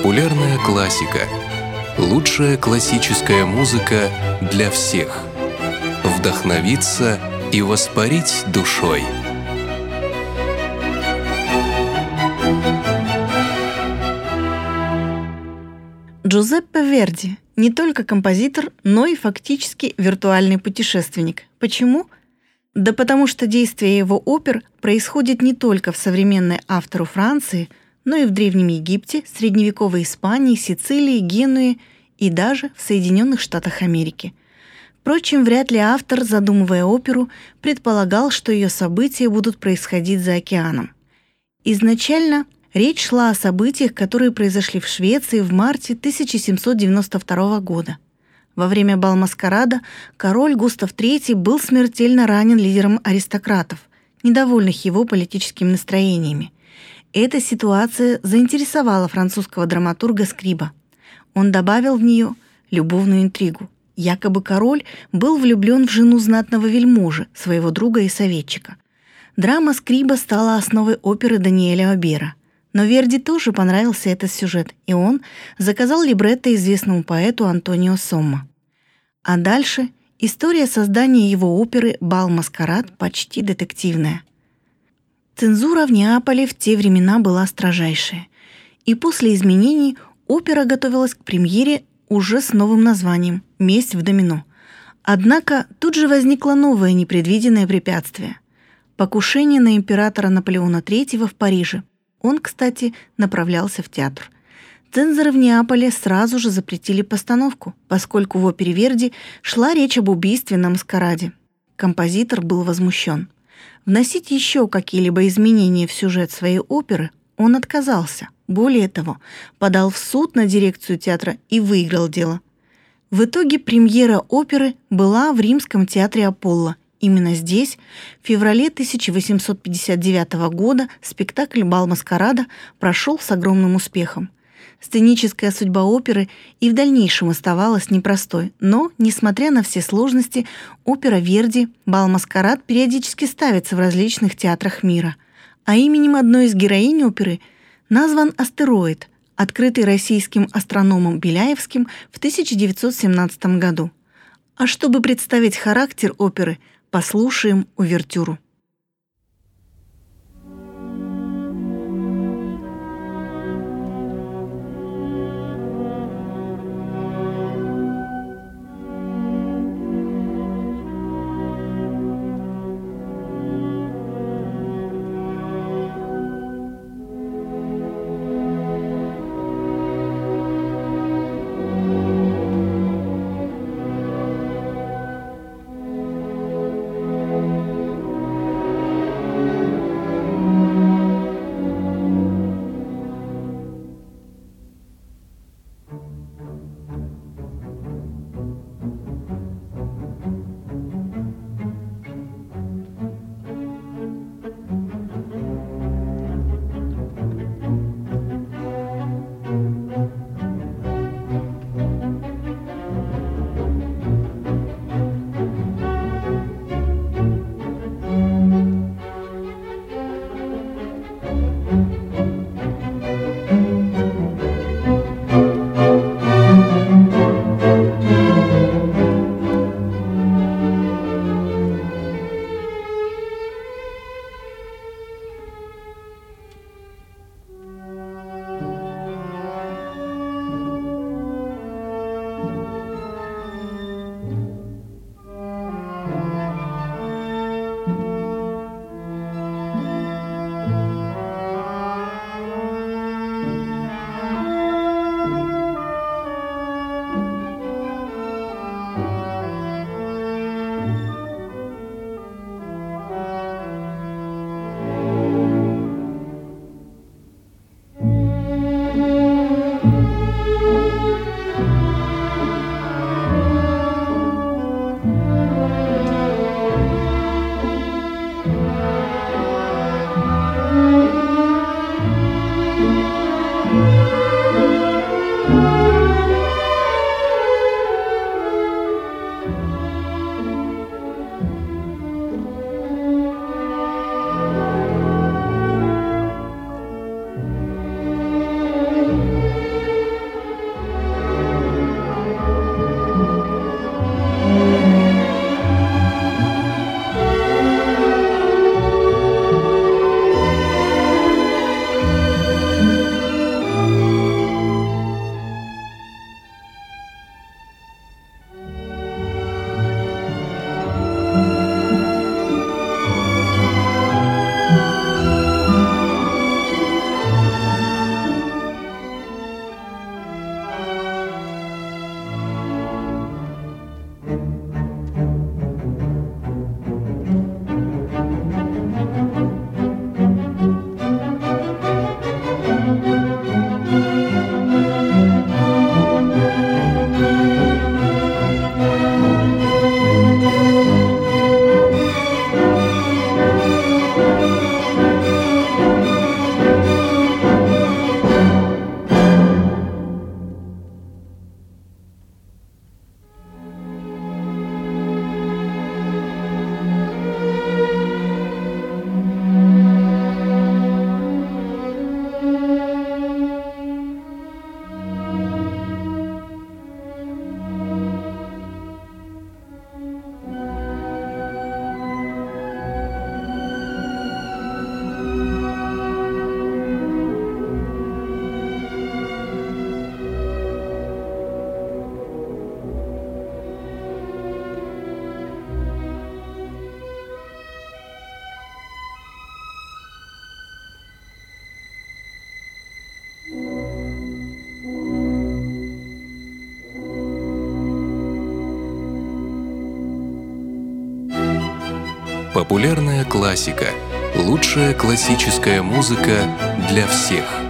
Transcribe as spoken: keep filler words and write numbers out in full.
Популярная классика. Лучшая классическая музыка для всех. Вдохновиться и воспарить душой. Джузеппе Верди не только композитор, но и фактически виртуальный путешественник. Почему? Да потому что действие его опер происходит не только в современной автору Франции, но и в Древнем Египте, средневековой Испании, Сицилии, Генуе и даже в Соединенных Штатах Америки. Впрочем, вряд ли автор, задумывая оперу, предполагал, что ее события будут происходить за океаном. Изначально речь шла о событиях, которые произошли в Швеции в марте тысяча семьсот девяносто второго года. Во время бал маскарада король Густав третий был смертельно ранен лидером аристократов, недовольных его политическими настроениями. Эта ситуация заинтересовала французского драматурга Скриба. Он добавил в нее любовную интригу. Якобы король был влюблен в жену знатного вельможи, своего друга и советчика. Драма Скриба стала основой оперы Даниэля Обера. Но Верди тоже понравился этот сюжет, и он заказал либретто известному поэту Антонио Сомма. А дальше история создания его оперы «Бал-маскарад» почти детективная. Цензура в Неаполе в те времена была строжайшая, и после изменений опера готовилась к премьере уже с новым названием «Месть в домино». Однако тут же возникло новое непредвиденное препятствие – покушение на императора Наполеона третьего в Париже. Он, кстати, направлялся в театр. Цензоры в Неаполе сразу же запретили постановку, поскольку в опере Верди шла речь об убийстве на маскараде. Композитор был возмущен. Вносить еще какие-либо изменения в сюжет своей оперы он отказался. Более того, подал в суд на дирекцию театра и выиграл дело. В итоге премьера оперы была в Римском театре Аполло. Именно здесь, в феврале тысяча восемьсот пятьдесят девятого года, спектакль «Бал маскарада» прошел с огромным успехом. Сценическая судьба оперы и в дальнейшем оставалась непростой, но, несмотря на все сложности, опера Верди «Бал маскарад» периодически ставится в различных театрах мира. А именем одной из героинь оперы назван астероид, открытый российским астрономом Беляевским в тысяча девятьсот семнадцатом году. А чтобы представить характер оперы, послушаем увертюру. Популярная классика. Лучшая классическая музыка для всех.